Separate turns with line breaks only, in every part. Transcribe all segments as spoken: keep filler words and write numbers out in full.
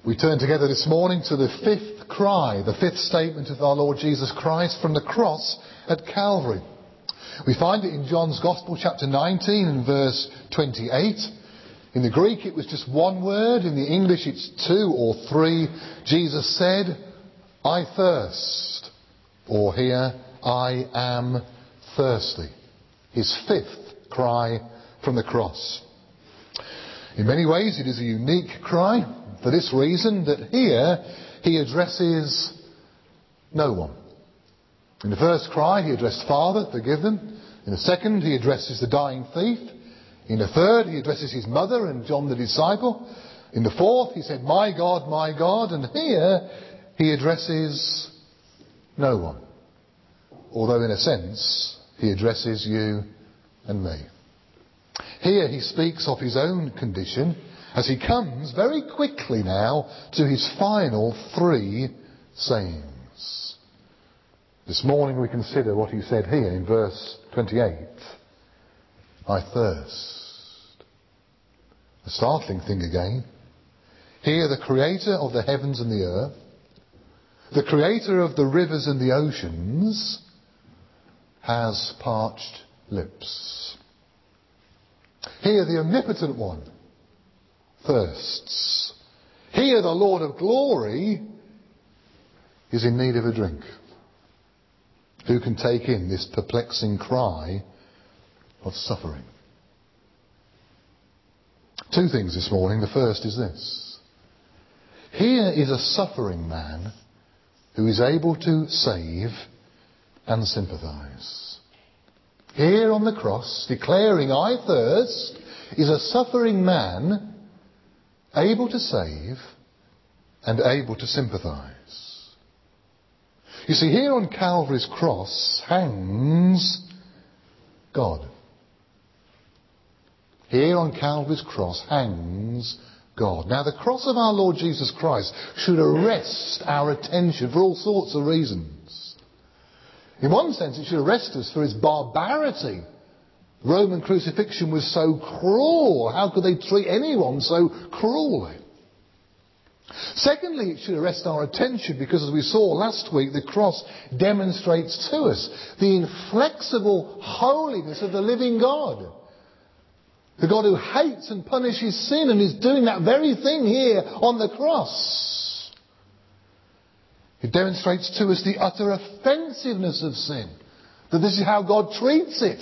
We turn together this morning to the fifth cry, the fifth statement of our Lord Jesus Christ from the cross at Calvary. We find it in John's Gospel, chapter nineteen and verse twenty-eight. In the Greek it was just one word, in the English it's two or three. Jesus said, "I thirst," or here, "I am thirsty." His fifth cry from the cross. In many ways it is a unique cry, for this reason that here he addresses no one. In the first cry he addressed Father, forgive them. In the second he addresses the dying thief. In the third he addresses his mother and John the disciple. In the fourth he said, "My God, my God." And here he addresses no one. Although in a sense he addresses you and me. Here he speaks of his own condition as he comes very quickly now to his final three sayings. This morning we consider what he said here in verse twenty-eight. "I thirst." A startling thing again. Here the creator of the heavens and the earth, the creator of the rivers and the oceans, has parched lips. Here the omnipotent one thirsts. Here the Lord of glory is in need of a drink. Who can take in this perplexing cry of suffering? Two things this morning. The first is this. Here is a suffering man who is able to save and sympathise. Here on the cross, declaring "I thirst," is a suffering man able to save and able to sympathise. You see, here on Calvary's cross hangs God. Here on Calvary's cross hangs God. Now, the cross of our Lord Jesus Christ should arrest our attention for all sorts of reasons. In one sense, it should arrest us for its barbarity. Roman crucifixion was so cruel. How could they treat anyone so cruelly? Secondly, it should arrest our attention because, as we saw last week, the cross demonstrates to us the inflexible holiness of the living God. The God who hates and punishes sin and is doing that very thing here on the cross. It demonstrates to us the utter offensiveness of sin. That this is how God treats it.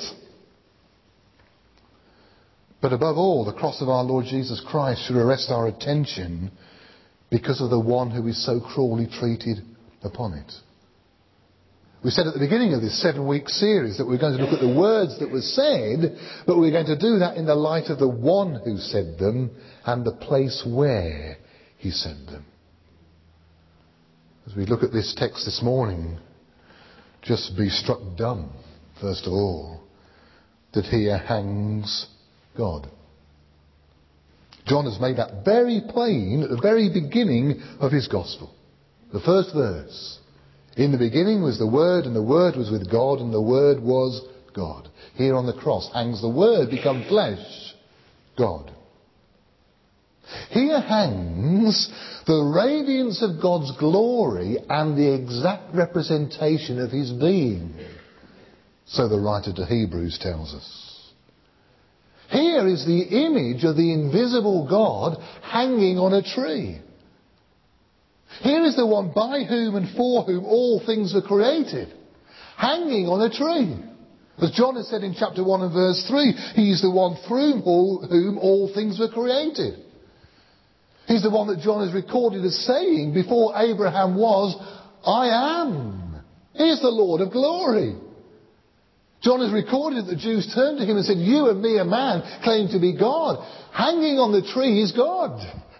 But above all, the cross of our Lord Jesus Christ should arrest our attention because of the one who is so cruelly treated upon it. We said at the beginning of this seven-week series that we're going to look at the words that were said, but we're going to do that in the light of the one who said them and the place where he said them. As we look at this text this morning, just be struck dumb, first of all, that here hangs God. John has made that very plain at the very beginning of his gospel. The first verse. In the beginning was the Word, and the Word was with God, and the Word was God. Here on the cross hangs the Word become flesh, God. Here hangs the radiance of God's glory and the exact representation of his being. So the writer to Hebrews tells us. Here is the image of the invisible God hanging on a tree. Here is the one by whom and for whom all things were created, hanging on a tree. As John has said in chapter one and verse three, he is the one through whom all things were created. He's the one that John has recorded as saying, before Abraham was, "I am." He's the Lord of glory. John has recorded that the Jews turned to him and said, "You and me, a man, claim to be God. Hanging on the tree is God."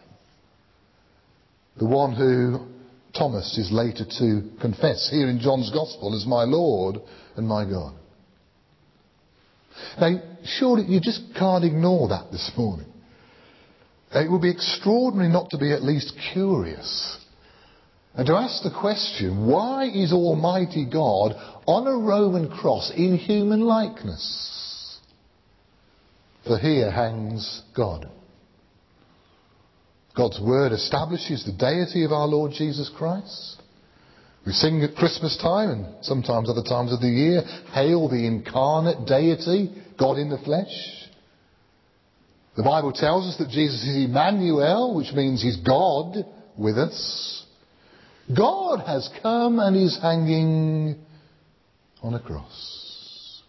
The one who Thomas is later to confess here in John's Gospel as my Lord and my God. Now, surely you just can't ignore that this morning. It would be extraordinary not to be at least curious and to ask the question, why is Almighty God on a Roman cross in human likeness? For here hangs God. God's word establishes the deity of our Lord Jesus Christ. We sing at Christmas time and sometimes other times of the year, hail the incarnate deity, God in the flesh. The Bible tells us that Jesus is Emmanuel, which means he's God with us. God has come and is hanging on a cross.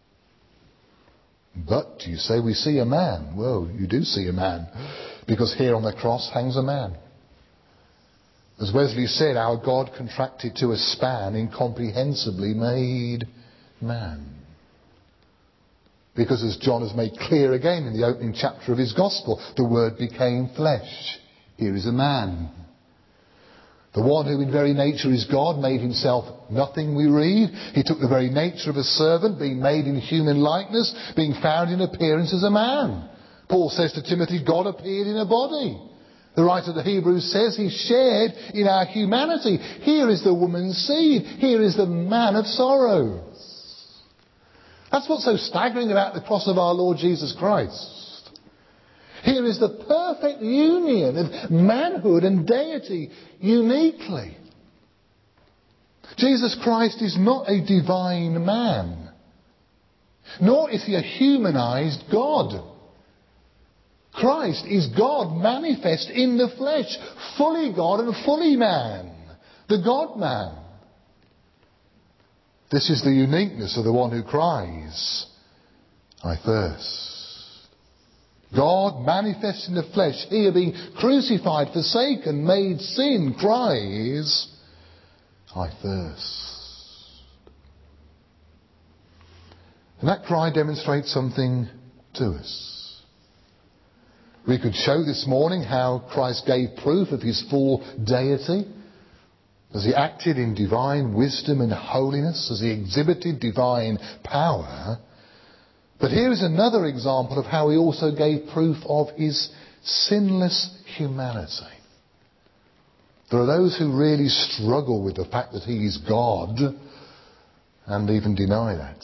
But you say we see a man. Well, you do see a man, because here on the cross hangs a man. As Wesley said, our God contracted to a span, incomprehensibly made man. Because as John has made clear again in the opening chapter of his gospel, the Word became flesh. Here is a man. The one who in very nature is God made himself nothing, we read. He took the very nature of a servant, being made in human likeness, being found in appearance as a man. Paul says to Timothy, God appeared in a body. The writer of the Hebrews says he shared in our humanity. Here is the woman's seed. Here is the man of sorrows. That's what's so staggering about the cross of our Lord Jesus Christ. Here is the perfect union of manhood and deity uniquely. Jesus Christ is not a divine man, nor is he a humanized God. Christ is God manifest in the flesh, fully God and fully man, the God-man. This is the uniqueness of the one who cries, I thirst. God manifest in the flesh, here being crucified, forsaken, made sin, cries, I thirst. And that cry demonstrates something to us. We could show this morning how Christ gave proof of his full deity, as he acted in divine wisdom and holiness, as he exhibited divine power. But here is another example of how he also gave proof of his sinless humanity. There are those who really struggle with the fact that he is God and even deny that.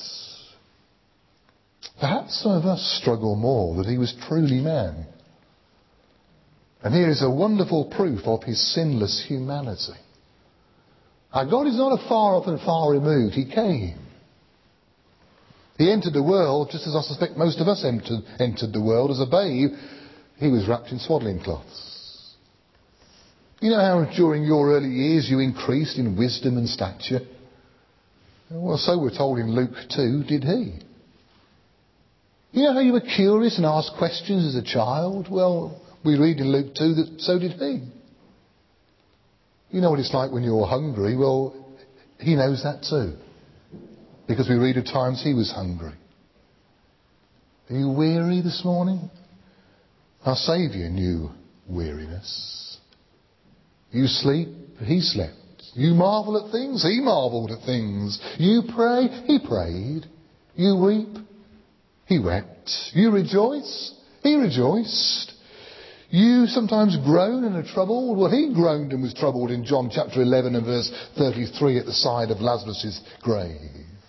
Perhaps some of us struggle more that he was truly man. And here is a wonderful proof of his sinless humanity. Our God is not a far off and far removed. He came. He entered the world just as I suspect most of us entered, entered the world as a babe. He was wrapped in swaddling cloths. You know how during your early years you increased in wisdom and stature? Well, so we're told in Luke two, did he? You know how you were curious and asked questions as a child? Well, we read in Luke two that so did he. You know what it's like when you're hungry? Well, he knows that too. Because we read of times he was hungry. Are you weary this morning? Our Saviour knew weariness. You sleep, he slept. You marvel at things, he marvelled at things. You pray, he prayed. You weep, he wept. You rejoice, he rejoiced. You sometimes groan and are troubled. Well, he groaned and was troubled in John chapter eleven and verse thirty-three at the side of Lazarus' grave.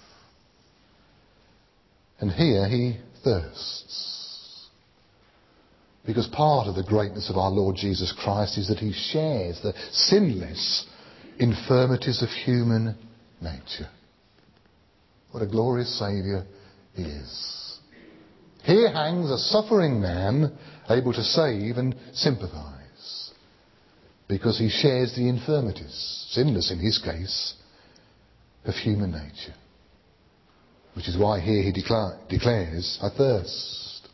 And here he thirsts. Because part of the greatness of our Lord Jesus Christ is that he shares the sinless infirmities of human nature. What a glorious Saviour he is. Here hangs a suffering man able to save and sympathise. Because he shares the infirmities, sinless in his case, of human nature. Which is why here he declare, declares, I thirst.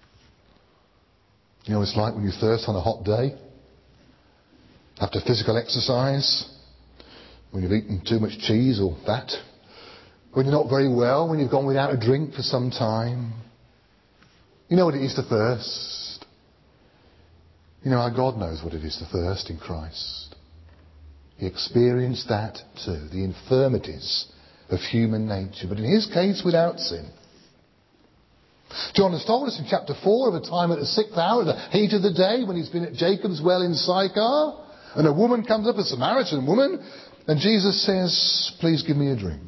You know what it's like when you thirst on a hot day? After physical exercise? When you've eaten too much cheese or fat? When you're not very well? When you've gone without a drink for some time? You know what it is to thirst? You know, our God knows what it is to thirst in Christ. He experienced that too. The infirmities of human nature, but in his case without sin. John has told us in chapter four of a time at the sixth hour, at the heat of the day, when he's been at Jacob's well in Sychar, and a woman comes up, a Samaritan woman, and Jesus says, please give me a drink.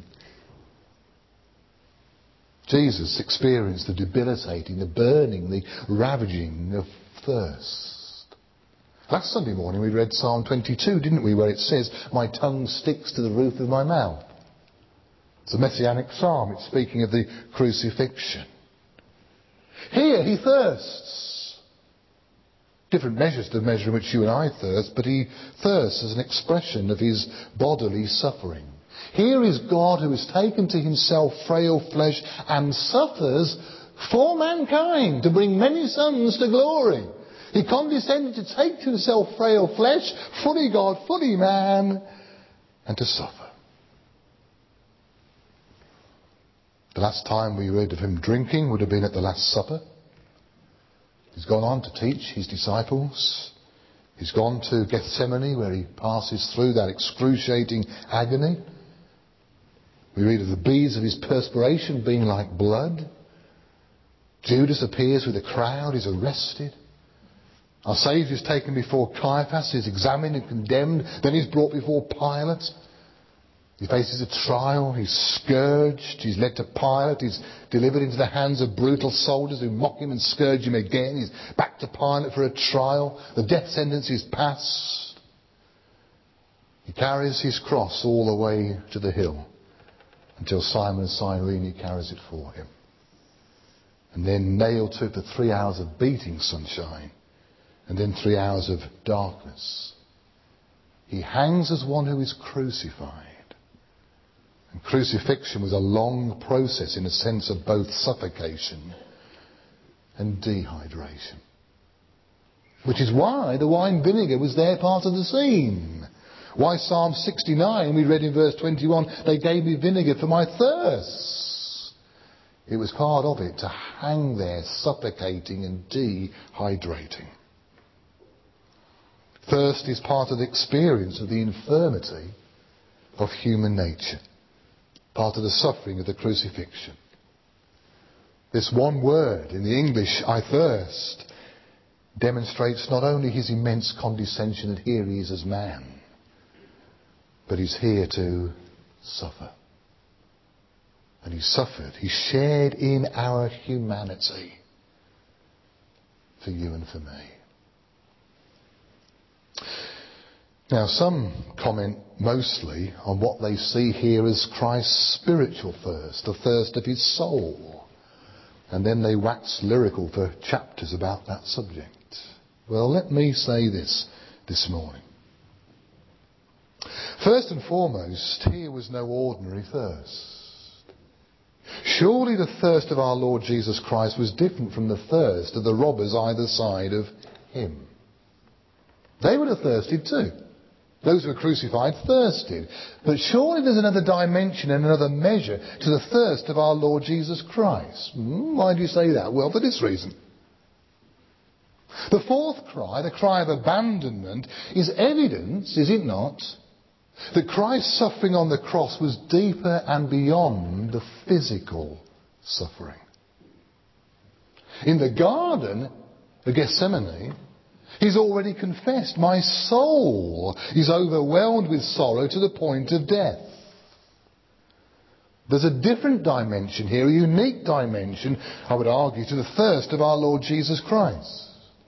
Jesus experienced the debilitating, the burning, the ravaging of thirst. Last Sunday morning we read Psalm twenty-two, didn't we, where it says, "My tongue sticks to the roof of my mouth." It's a messianic psalm. It's speaking of the crucifixion. Here he thirsts. Different measures to the measure in which you and I thirst, but he thirsts as an expression of his bodily suffering. Here is God who has taken to himself frail flesh and suffers for mankind to bring many sons to glory. He condescended to take to himself frail flesh, fully God, fully man, and to suffer. The last time we read of him drinking would have been at the Last Supper. He's gone on to teach his disciples. He's gone to Gethsemane, where he passes through that excruciating agony. We read of the beads of his perspiration being like blood. Judas appears with a crowd, is arrested. Our Saviour is taken before Caiaphas, is examined and condemned. Then he's brought before Pilate. He faces a trial, he's scourged, he's led to Pilate, he's delivered into the hands of brutal soldiers who mock him and scourge him again. He's back to Pilate for a trial. The death sentence is passed. He carries his cross all the way to the hill until Simon of Cyrene carries it for him. And then nailed to it for three hours of beating sunshine, and then three hours of darkness. He hangs as one who is crucified. And crucifixion was a long process in a sense of both suffocation and dehydration. Which is why the wine vinegar was there part of the scene. Why Psalm sixty-nine, we read in verse twenty-one, "They gave me vinegar for my thirst." It was part of it to hang there suffocating and dehydrating. Thirst is part of the experience of the infirmity of human nature. Part of the suffering of the crucifixion. This one word in the English, "I thirst," demonstrates not only his immense condescension that here he is as man, but he's here to suffer. And he suffered. He shared in our humanity for you and for me. Now, some comment mostly on what they see here as Christ's spiritual thirst, the thirst of his soul. And then they wax lyrical for chapters about that subject. Well, let me say this this morning. First and foremost, here was no ordinary thirst. Surely the thirst of our Lord Jesus Christ was different from the thirst of the robbers either side of him. They would have thirsted too. Those who were crucified thirsted. But surely there's another dimension and another measure to the thirst of our Lord Jesus Christ. Hmm, why do you say that? Well, for this reason. The fourth cry, the cry of abandonment, is evidence, is it not, that Christ's suffering on the cross was deeper and beyond the physical suffering. In the Garden of Gethsemane, he's already confessed, "My soul is overwhelmed with sorrow to the point of death." There's a different dimension here, a unique dimension, I would argue, to the thirst of our Lord Jesus Christ.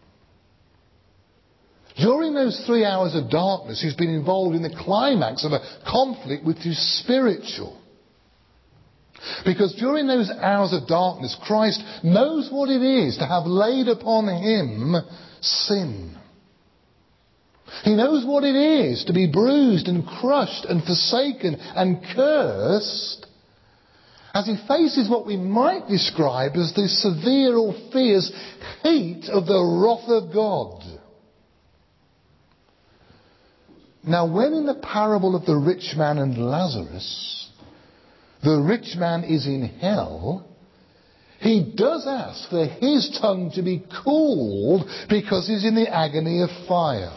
During those three hours of darkness, he's been involved in the climax of a conflict which is spiritual. Because during those hours of darkness, Christ knows what it is to have laid upon him sin. He knows what it is to be bruised and crushed and forsaken and cursed as he faces what we might describe as the severe or fierce heat of the wrath of God. Now, when in the parable of the rich man and Lazarus, the rich man is in hell, he does ask for his tongue to be cooled because he's in the agony of fire.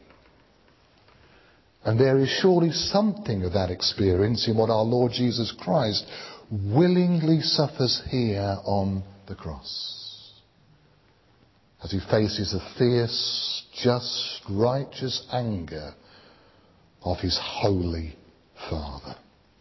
And there is surely something of that experience in what our Lord Jesus Christ willingly suffers here on the cross. As he faces the fierce, just, righteous anger of his holy Father.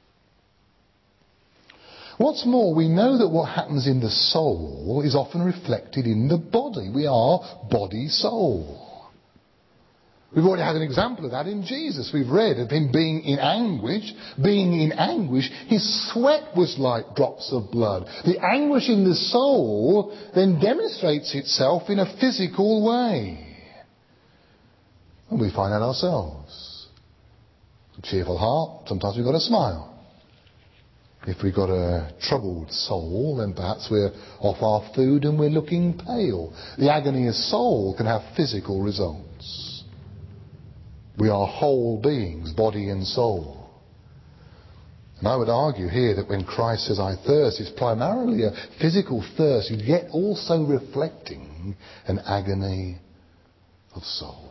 What's more, we know that what happens in the soul is often reflected in the body. We are body-soul. We've already had an example of that in Jesus. We've read of him being in anguish. Being in anguish, his sweat was like drops of blood. The anguish in the soul then demonstrates itself in a physical way. And we find that ourselves. A cheerful heart, sometimes we've got a smile. If we've got a troubled soul, then perhaps we're off our food and we're looking pale. The agony of soul can have physical results. We are whole beings, body and soul. And I would argue here that when Christ says, I thirst, it's primarily a physical thirst, yet also reflecting an agony of soul.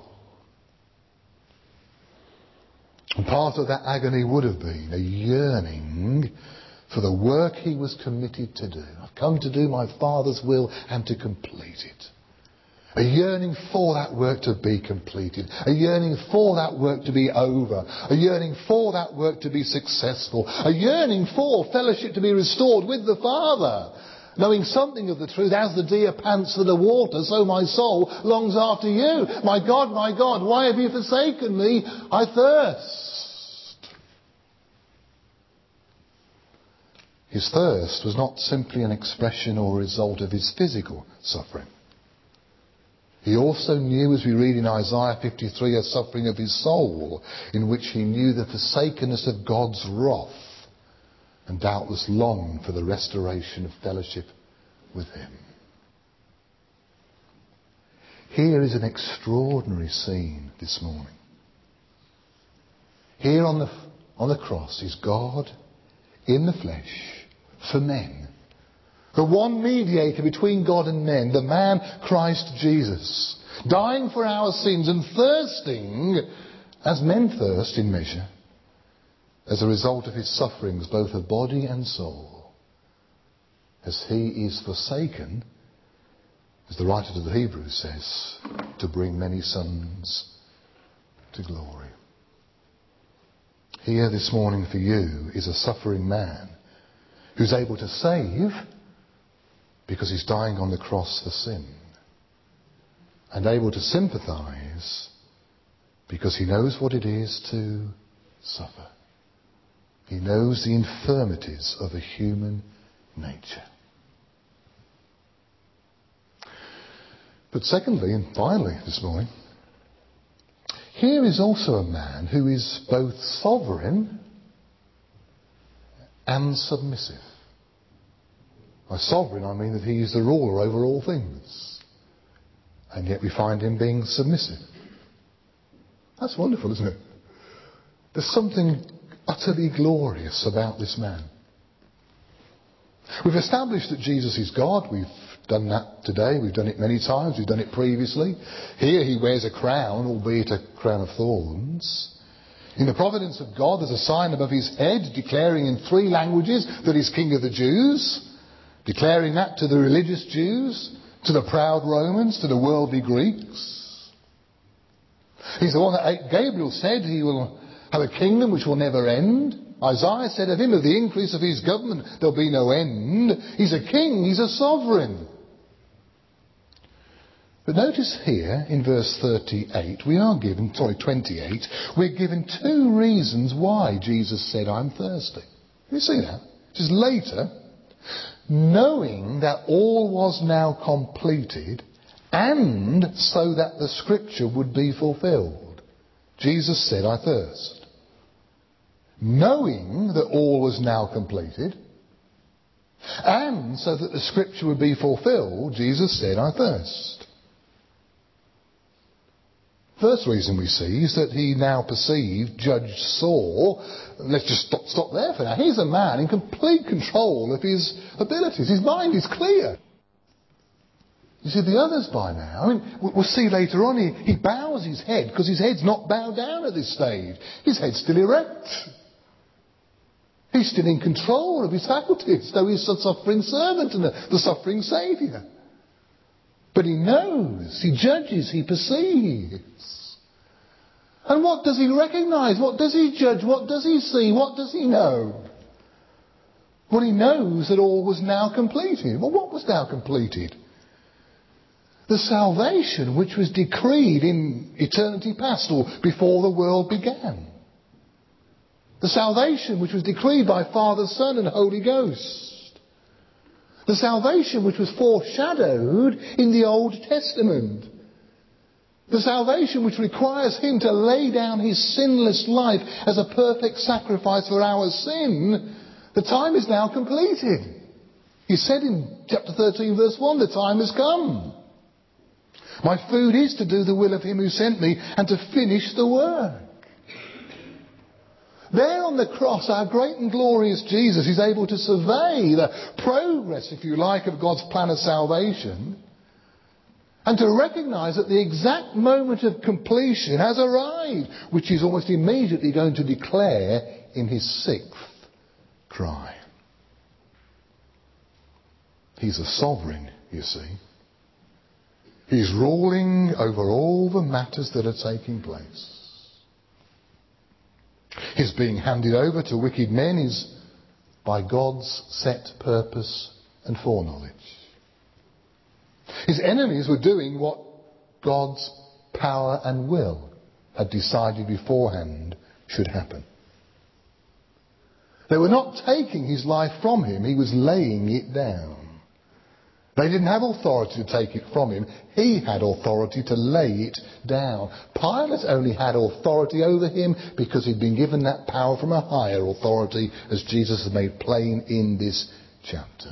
And part of that agony would have been a yearning for the work he was committed to do. I've come to do my Father's will and to complete it. A yearning for that work to be completed. A yearning for that work to be over. A yearning for that work to be successful. A yearning for fellowship to be restored with the Father. Knowing something of the truth, as the deer pants for the water, so my soul longs after you. My God, my God, why have you forsaken me? I thirst. His thirst was not simply an expression or result of his physical suffering. He also knew, as we read in Isaiah fifty-three, a suffering of his soul, in which he knew the forsakenness of God's wrath, and doubtless longed for the restoration of fellowship with him. Here is an extraordinary scene this morning. Here on the, on the cross is God in the flesh for men. The one mediator between God and men, the man Christ Jesus, dying for our sins and thirsting as men thirst in measure as a result of his sufferings, both of body and soul, as he is forsaken, as the writer to the Hebrews says, to bring many sons to glory. Here this morning for you is a suffering man who's able to save because he's dying on the cross for sin, and able to sympathise because he knows what it is to suffer. He knows the infirmities of a human nature. But secondly, and finally this morning, here is also a man who is both sovereign and submissive. By sovereign, I mean that he is the ruler over all things. And yet we find him being submissive. That's wonderful, isn't it? There's something utterly glorious about this man. We've established that Jesus is God. We've done that today. We've done it many times. We've done it previously. Here he wears a crown, albeit a crown of thorns. In the providence of God, there's a sign above his head declaring in three languages that he's King of the Jews. Declaring that to the religious Jews, to the proud Romans, to the worldly Greeks. He's the one that Gabriel said he will have a kingdom which will never end. Isaiah said of him, of the increase of his government there'll be no end. He's a king, he's a sovereign. But notice here in verse thirty-eight, we are given, sorry, twenty-eight, we're given two reasons why Jesus said, I'm thirsty. You see that? Which is later. Knowing that all was now completed, and so that the scripture would be fulfilled. Jesus said, I thirst. Knowing that all was now completed, and so that the scripture would be fulfilled, Jesus said, I thirst. First reason we see is that he now perceived, judged, saw. Let's just stop, stop there for now. He's a man in complete control of his abilities. His mind is clear. You see, the others by now, I mean, we'll see later on, he, he bows his head because his head's not bowed down at this stage. His head's still erect. He's still in control of his faculties, though he's a suffering servant and the, the suffering Saviour. But he knows, he judges, he perceives. And what does he recognise? What does he judge? What does he see? What does he know? Well, he knows that all was now completed. Well, what was now completed? The salvation which was decreed in eternity past or before the world began. The salvation which was decreed by Father, Son and Holy Ghost. The salvation which was foreshadowed in the Old Testament. The salvation which requires him to lay down his sinless life as a perfect sacrifice for our sin. The time is now completed. He said in chapter thirteen verse one, the time has come. My food is to do the will of him who sent me and to finish the work. There on the cross, our great and glorious Jesus is able to survey the progress, if you like, of God's plan of salvation and to recognise that the exact moment of completion has arrived, which he's almost immediately going to declare in his sixth cry. He's a sovereign, you see. He's ruling over all the matters that are taking place. His being handed over to wicked men is by God's set purpose and foreknowledge. His enemies were doing what God's power and will had decided beforehand should happen. They were not taking his life from him, he was laying it down. They didn't have authority to take it from him. He had authority to lay it down. Pilate only had authority over him because he'd been given that power from a higher authority, as Jesus has made plain in this chapter.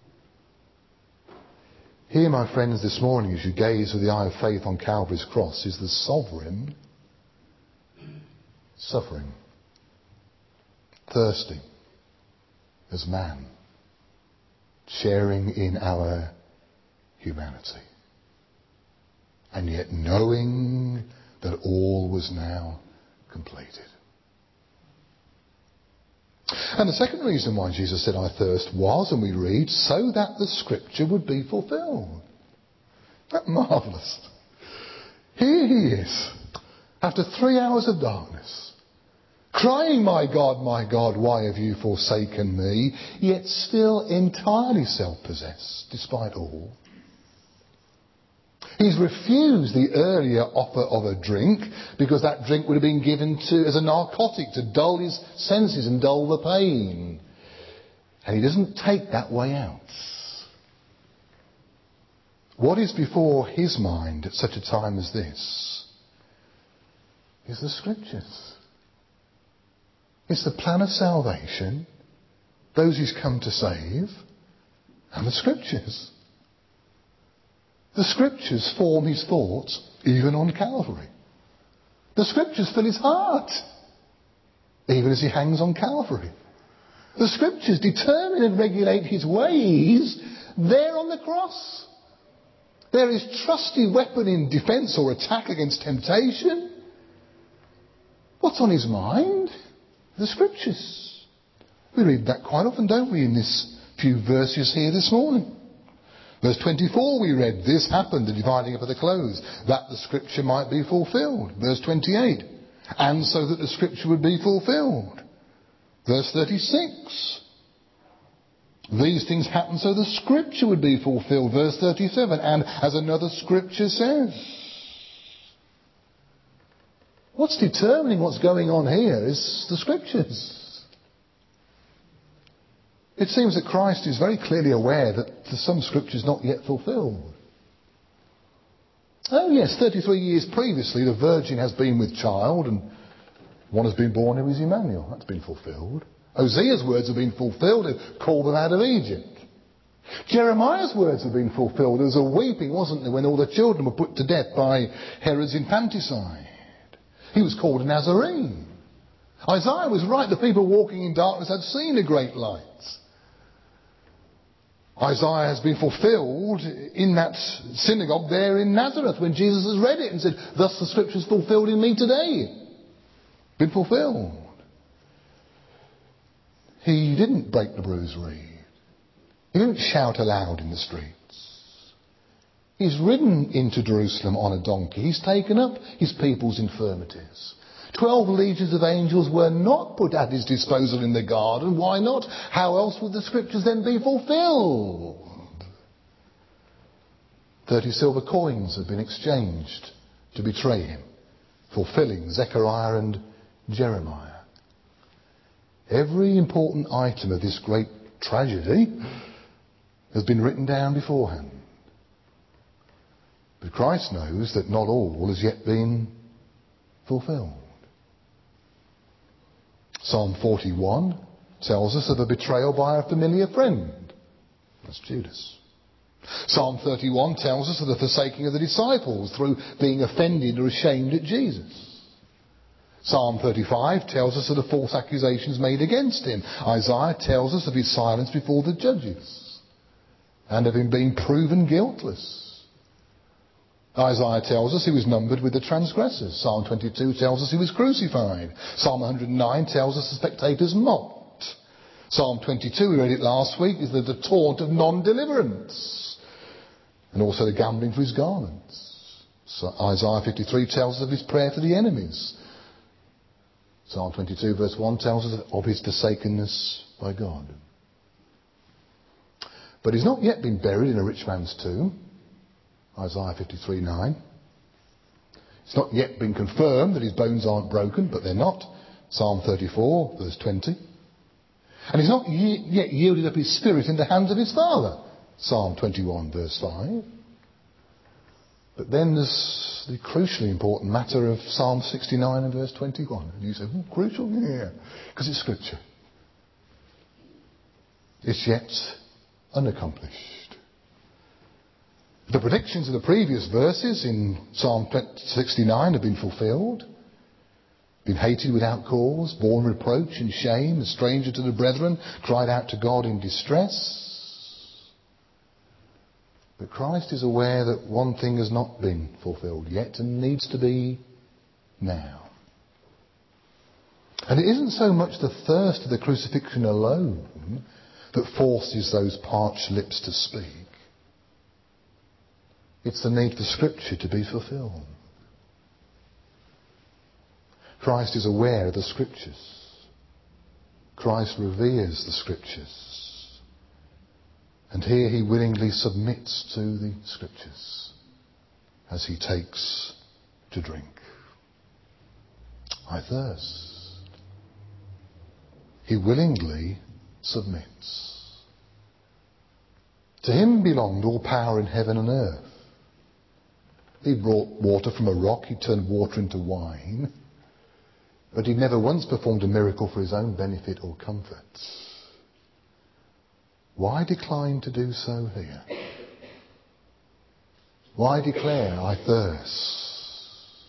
Here, my friends, this morning, as you gaze with the eye of faith on Calvary's cross, is the sovereign suffering, thirsty as man, sharing in our humanity, and yet knowing that all was now completed. And the second reason why Jesus said, I thirst, was, and we read, so that the scripture would be fulfilled. Isn't that marvellous? Here he is, after three hours of darkness, crying, my God, my God, why have you forsaken me? Yet still entirely self-possessed, despite all. He's refused the earlier offer of a drink because that drink would have been given to as a narcotic to dull his senses and dull the pain. And he doesn't take that way out. What is before his mind at such a time as this is the scriptures. It's the plan of salvation, those he's come to save, and the scriptures. The scriptures form his thoughts even on Calvary. The scriptures fill his heart even as he hangs on Calvary. The scriptures determine and regulate his ways there on the cross. They're his trusty weapon in defence or attack against temptation. What's on his mind? The scriptures. We read that quite often, don't we, in this few verses here this morning. Verse twenty-four we read, this happened, the dividing up of the clothes, that the scripture might be fulfilled. Verse twenty-eight, and so that the scripture would be fulfilled. Verse thirty-six, these things happened so the scripture would be fulfilled. Verse thirty-seven, and as another scripture says. What's determining what's going on here is the scriptures. It seems that Christ is very clearly aware that there's some scriptures not yet fulfilled. Oh yes, thirty-three years previously the virgin has been with child and one has been born who is Emmanuel. That's been fulfilled. Hosea's words have been fulfilled and called them out of Egypt. Jeremiah's words have been fulfilled. There was a weeping, wasn't there, when all the children were put to death by Herod's infanticide. He was called a Nazarene. Isaiah was right. The people walking in darkness had seen a great light. Isaiah has been fulfilled in that synagogue there in Nazareth when Jesus has read it and said, thus the scriptures fulfilled in me today. Been fulfilled. He didn't break the bruised reed. He didn't shout aloud in the streets. He's ridden into Jerusalem on a donkey. He's taken up his people's infirmities. Twelve legions of angels were not put at his disposal in the garden. Why not? How else would the scriptures then be fulfilled? Thirty silver coins had been exchanged to betray him, fulfilling Zechariah and Jeremiah. Every important item of this great tragedy has been written down beforehand. But Christ knows that not all has yet been fulfilled. Psalm forty-one tells us of a betrayal by a familiar friend. That's Judas. Psalm thirty-one tells us of the forsaking of the disciples through being offended or ashamed at Jesus. Psalm thirty-five tells us of the false accusations made against him. Isaiah tells us of his silence before the judges and of him being proven guiltless. Isaiah tells us he was numbered with the transgressors. Psalm twenty-two tells us he was crucified. Psalm one hundred nine tells us the spectators mocked. Psalm twenty-two, we read it last week, is the, the taunt of non-deliverance, and also the gambling for his garments. So Isaiah fifty-three tells us of his prayer for the enemies. Psalm twenty-two verse one tells us of his forsakenness by God. But he's not yet been buried in a rich man's tomb. Isaiah fifty-three nine. It's not yet been confirmed that his bones aren't broken, but they're not. Psalm thirty-four verse twenty. And he's not ye- yet yielded up his spirit in the hands of his Father. Psalm twenty-one verse five. But then there's the crucially important matter of Psalm sixty-nine and verse twenty-one. And you say, oh, crucial? Yeah, because it's scripture. It's yet unaccomplished. The predictions of the previous verses in Psalm sixty-nine have been fulfilled. Been hated without cause, borne reproach and shame, a stranger to the brethren, cried out to God in distress. But Christ is aware that one thing has not been fulfilled yet and needs to be now. And it isn't so much the thirst of the crucifixion alone that forces those parched lips to speak. It's the need for Scripture to be fulfilled. Christ is aware of the Scriptures. Christ reveres the Scriptures. And here he willingly submits to the Scriptures as he takes to drink. I thirst. He willingly submits. To him belonged all power in heaven and earth. He brought water from a rock, he turned water into wine, but he never once performed a miracle for his own benefit or comfort. Why decline to do so here? Why declare, I thirst?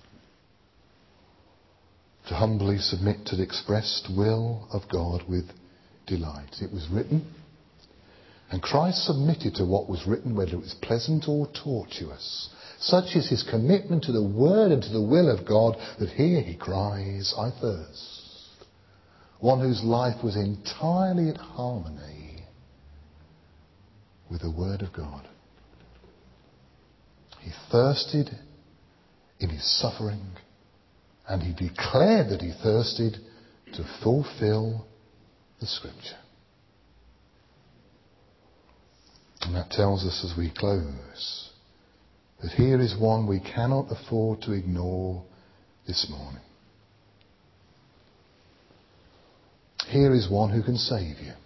To humbly submit to the expressed will of God with delight. It was written, and Christ submitted to what was written, whether it was pleasant or tortuous. Such is his commitment to the word and to the will of God that here he cries, I thirst. One whose life was entirely at harmony with the word of God. He thirsted in his suffering, and he declared that he thirsted to fulfill the Scripture. And that tells us as we close that here is one we cannot afford to ignore this morning. Here is one who can save you.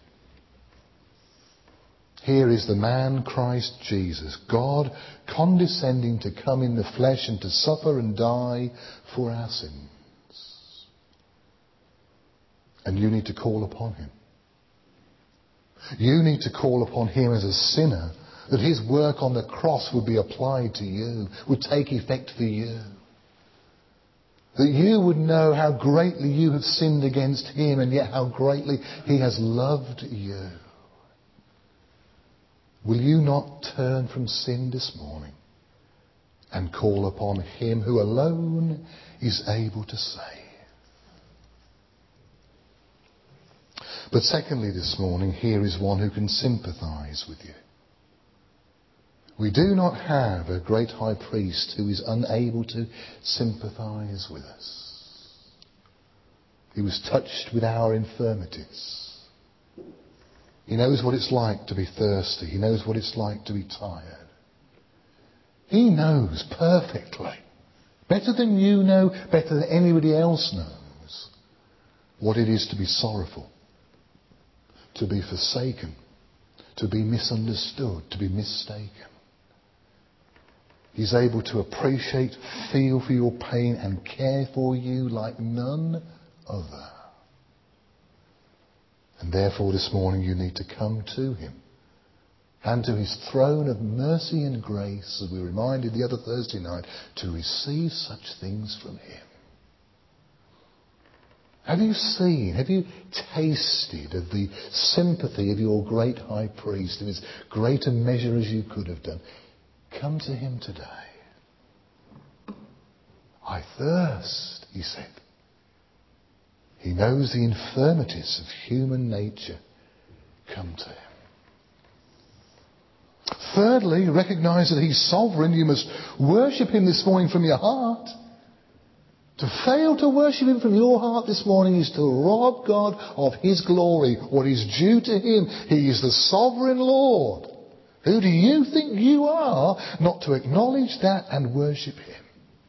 Here is the man Christ Jesus, God condescending to come in the flesh and to suffer and die for our sins. And you need to call upon him. You need to call upon him as a sinner, that his work on the cross would be applied to you, would take effect for you. That you would know how greatly you have sinned against him and yet how greatly he has loved you. Will you not turn from sin this morning and call upon him who alone is able to save? But secondly this morning, here is one who can sympathize with you. We do not have a great high priest who is unable to sympathize with us. He was touched with our infirmities. He knows what it's like to be thirsty. He knows what it's like to be tired. He knows perfectly, better than you know, better than anybody else knows, what it is to be sorrowful, to be forsaken, to be misunderstood, to be mistaken. He's able to appreciate, feel for your pain and care for you like none other. And therefore this morning you need to come to him and to his throne of mercy and grace, as we reminded the other Thursday night, to receive such things from him. Have you seen, have you tasted of the sympathy of your great high priest in as great a measure as you could have done? Come to him today. I thirst, he said. He knows the infirmities of human nature. Come to him. Thirdly, recognise that he's sovereign. You must worship him this morning from your heart. To fail to worship him from your heart this morning is to rob God of his glory, what is due to him. He is the sovereign Lord. Who do you think you are not to acknowledge that and worship him?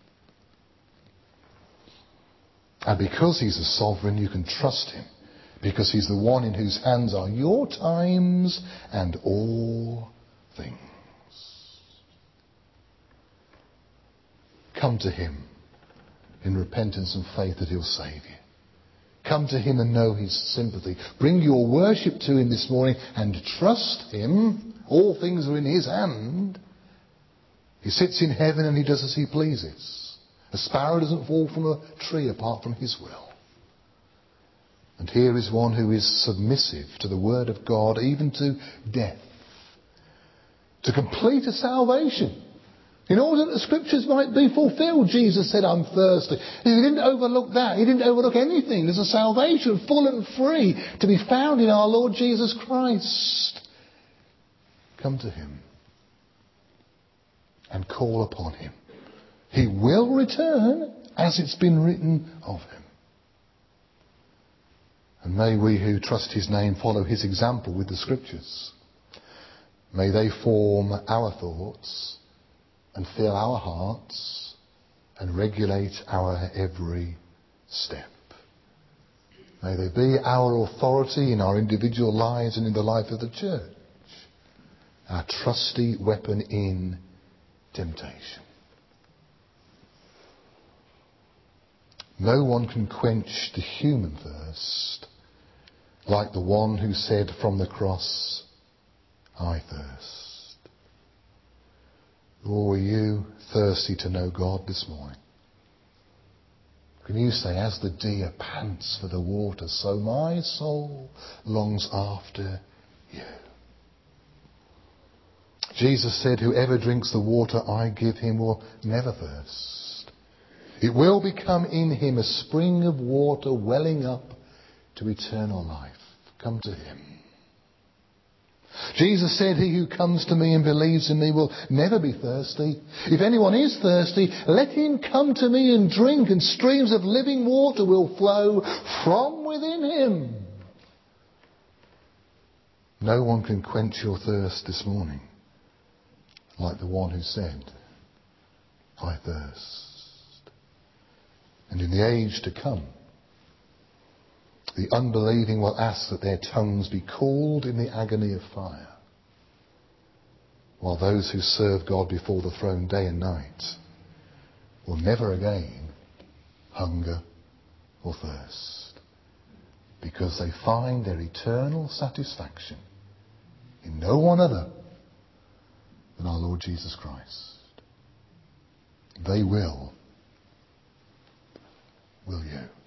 And because he's a sovereign, you can trust him. Because he's the one in whose hands are your times and all things. Come to him in repentance and faith that he'll save you. Come to him and know his sympathy. Bring your worship to him this morning and trust him. All things are in his hand. He sits in heaven and he does as he pleases. A sparrow doesn't fall from a tree apart from his will. And here is one who is submissive to the word of God, even to death, to complete a salvation. In order that the scriptures might be fulfilled, Jesus said, I'm thirsty. He didn't overlook that. He didn't overlook anything. There's a salvation full and free to be found in our Lord Jesus Christ. Come to him and call upon him. He will return as it's been written of him. And may we who trust his name follow his example with the scriptures. May they form our thoughts and fill our hearts and regulate our every step. May they be our authority in our individual lives and in the life of the church. Our trusty weapon in temptation. No one can quench the human thirst like the one who said from the cross, I thirst. Or are you thirsty to know God this morning? Can you say, as the deer pants for the water, so my soul longs after you. Jesus said, whoever drinks the water I give him will never thirst. It will become in him a spring of water welling up to eternal life. Come to him. Jesus said, he who comes to me and believes in me will never be thirsty. If anyone is thirsty, let him come to me and drink, and streams of living water will flow from within him. No one can quench your thirst this morning like the one who said, I thirst. And in the age to come, the unbelieving will ask that their tongues be cooled in the agony of fire, while those who serve God before the throne day and night will never again hunger or thirst, because they find their eternal satisfaction in no one other than our Lord Jesus Christ. They will. Will you?